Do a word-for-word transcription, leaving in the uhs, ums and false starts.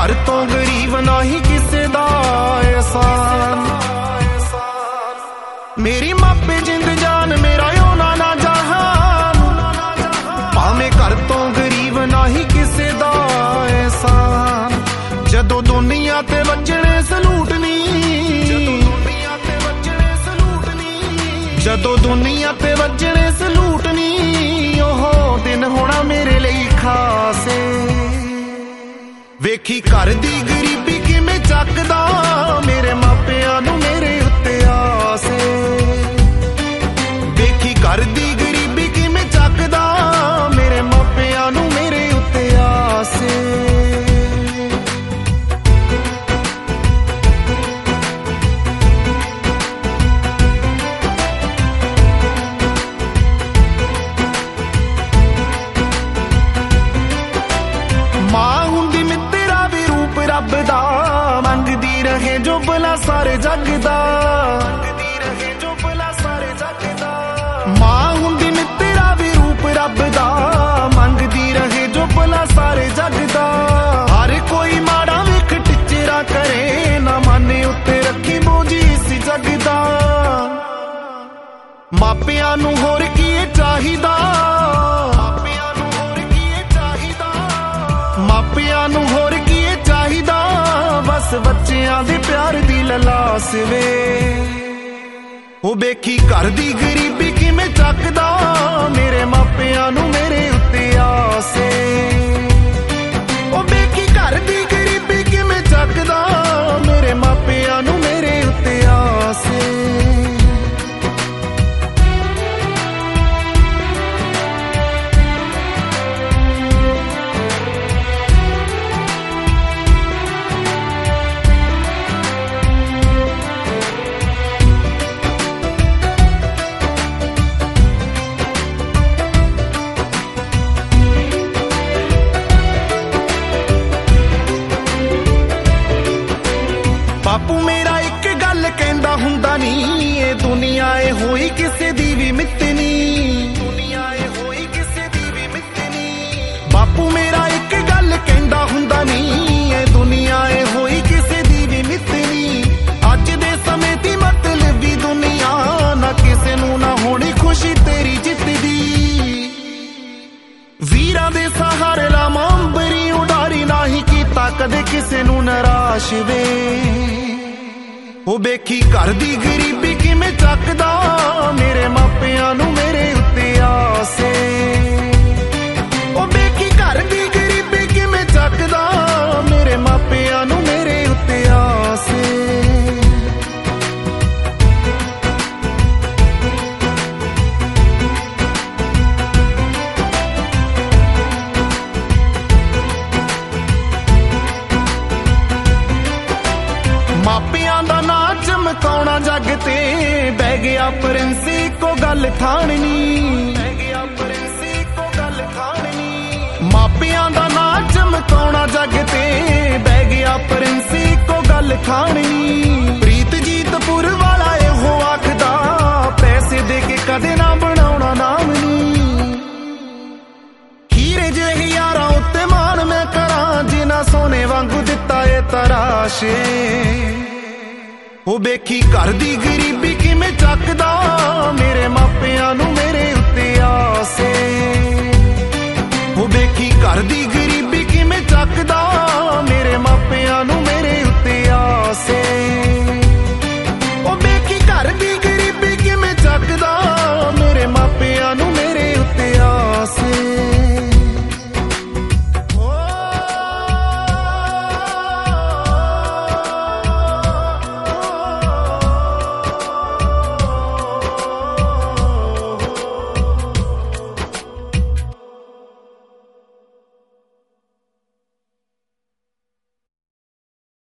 घर तो गरीब नाही किसे दा एहसान। मेरी मापे जिंद जान मेरा योना ना जहान, भावें घर तो गरीब नाही किसे दा एहसान। जदों दुनिया ते वजणे सलूट नी, जदों दुनिया ते वजणे सलूट नी, ओह दिन होना मेरे लिए खास। वेखी घर दी गरीबी किवें चकदा मेरे मापियां नूं मेरे उत्ते आस। वेखी घर दी गरीबी किवें चकदा मेरे मापियां नूं मेरे उत्ते आस। रब दा मंगदी रहे जो भला सारे जग दा, मां हुंदी मित्रा भी रूप रब दा मंगदी रहे जो भला सारे जग दा। हर कोई माड़ा वेख टिचरा करे ना माने उत्ते रखी बोझी इस जग दा। मापियां नूं होर की चाहिदा, मापियां नूं होर की चाहिदा, बस बच्चियां दे प्यार दी ललास वे। ओ बेखी घर दी गरीबी किवें चकदा मेरे मापियां नूं मेरे उत्ते आस। ओ बेखी घर दी गरीबी किवें चकदा मेरे मापियां नूं मेरे उत्ते आस। बापू मेरा एक गल कहंदा हुंदा नी, ये दुनिया ए होई किसे दी भी मितनी, दुनिया ए होई किसे दी भी मितनी। बापू मेरा एक गल कहंदा हुंदा नी, ये दुनिया ए होई किसे दी भी मितनी। अज दे समय दी मतलबी दुनिया ना किसे नूं ना होनी खुशी तेरी जित दी। वीरां दे सहारे ला अंबरी उडारी नाही कीता कदे किसे नूं निराश वे। ओ बेखी घर दी गरीबी किवें चकदा मेरे मापियां नूं मेरे उत्ते आस। ओ बेखी घर दी गरीबी किवें चकदा मेरे मापियां नूं मेरे उत्ते आस। मापियां दा ना चमकाउणा जग ते बह गया प्रिंसी को गल ठाणनी, मापियां दा ना चमकाउणा जग ते बह गया प्रिंसी को गल ठाणनी। प्रीत जीतपुर वाला एहो आखदा पैसे दे के कदे ना बनाउणा नाम नी। हीरे जेही यारां उत्ते मान मैं करां जिन्हां सोने वांगू दित्ता ए तराशे। ओ बेखी घर दी गरीबी किवें चकदा मेरे मापियां नूं मेरे उत्ते आस। ओ बेखी घर दी गरीबी